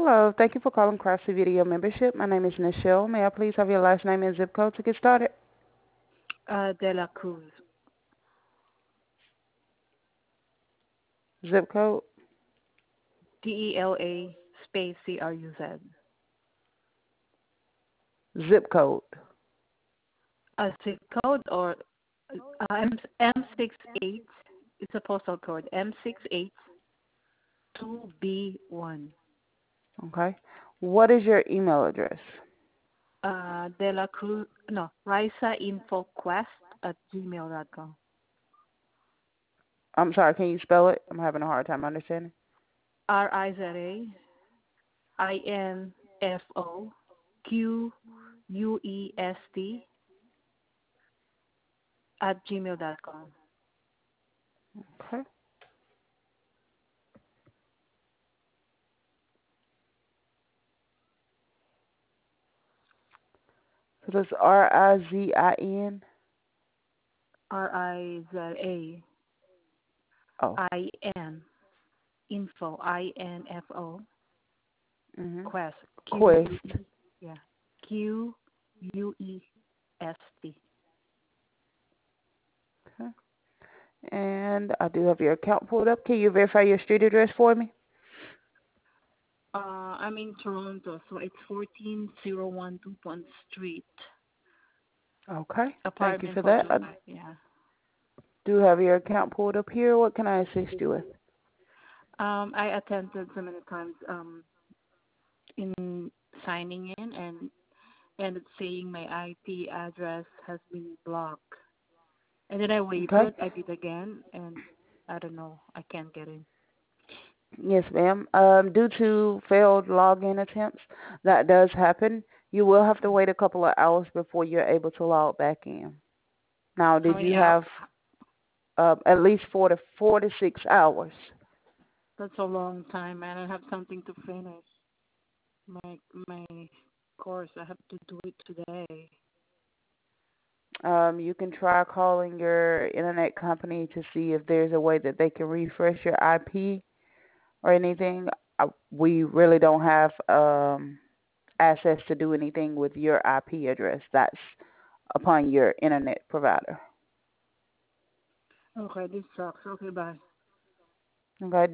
Hello. Thank you for calling Craftsy Video Membership. My name is Nichelle. May I please have your last name and zip code to get started? De La Cruz. Zip code? DELA space CRUZ. Zip code. A zip code or M68. It's a postal code. M682B1. Okay. What is your email address? De La Cruz. No. RisaInfoQuest@gmail.com. I'm sorry, can you spell it? I'm having a hard time understanding. RisaInfoQuest@gmail.com. Okay. So that's RIZIN. RIZAIN. Oh. Info. INFO. Mhm. Quest. Quest. Yeah. QUEST. Okay. And I do have your account pulled up. Can you verify your street address for me? I'm in Toronto, so it's 14012 DuPont Street, Okay. Thank you apartment for that. I 425. Yeah. do have your account pulled up here. What can I assist you with? I attempted so many times in signing in and it's saying my IP address has been blocked. And then I Okay. waited, I did again, and I don't know, I can't get in. Yes, ma'am. Due to failed login attempts, that does happen. You will have to wait a couple of hours before you're able to log back in. Now, How did you many hours? have at least 4 to 6 hours? That's a long time, and I have something to finish. My course, I have to do it today. You can try calling your internet company to see if there's a way that they can refresh your IP or anything. We really don't have access to do anything with your IP address. That's upon your internet provider. Okay, this sucks. Okay, bye. Okay.